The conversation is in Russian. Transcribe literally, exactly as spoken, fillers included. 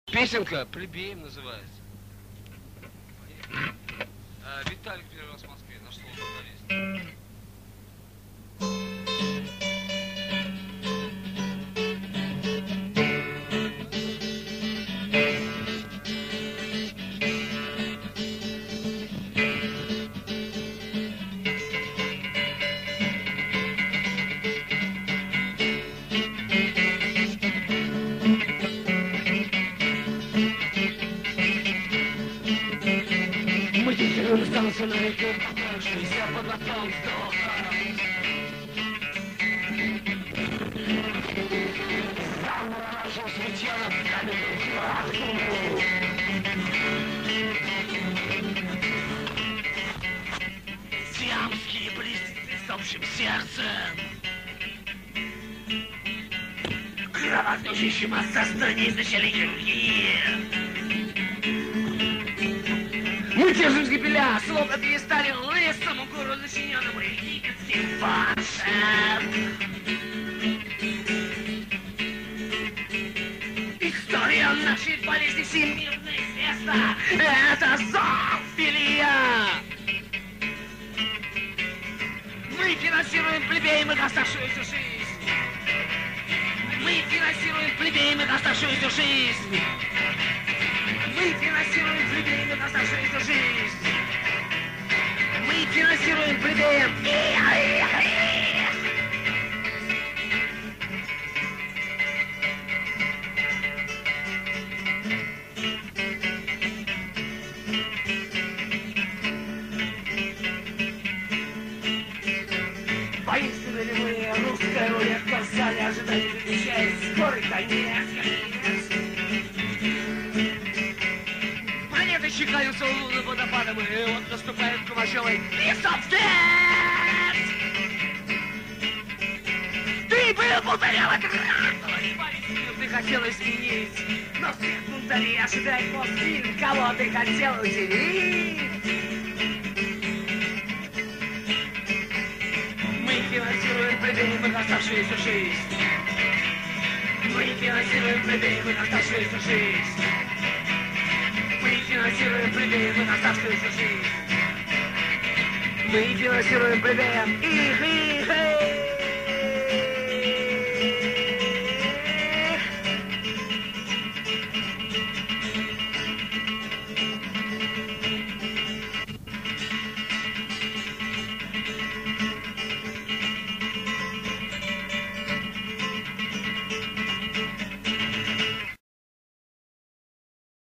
Песенка «Плебеем» называется. А, Виталик первый раз в Москве. Наш слово журналист. Станция на реке, попавшийся под мотом вздоха. Сам ворожил светило в каменную кладку. Сиамские близнецы с общим сердцем. Кровоточащим от сознания начали круги. Мы держим гибеля, словно перестали лесом, гору начиненному египетским фаршем. История нашей болезни всемирно известна. Это зоофилия. Мы финансируем плебеем их оставшуюся жизнь. Мы финансируем плебеем их оставшуюся жизнь. Мы финансируем плебеем их оставшуюся жизнь. Мы финансируем плебеем. Воистину ли мы, русская рулетка, в зале ожидания вещей, скорый конец. Чекаются у луны водопадом, и вот наступает Кумачевой Лисовский! Ты был бунтарем, это красного, и память ты хотел изменить, но всех бунтарей ожидает Мосфильм, кого ты хотел удивить. Мы финансируем плебеем их оставшуюся жизнь. Мы финансируем плебеем их оставшуюся жизнь. Мы финансируем плебеем их оставшуюся жизнь. Мы финансируем плебеем их, их, их.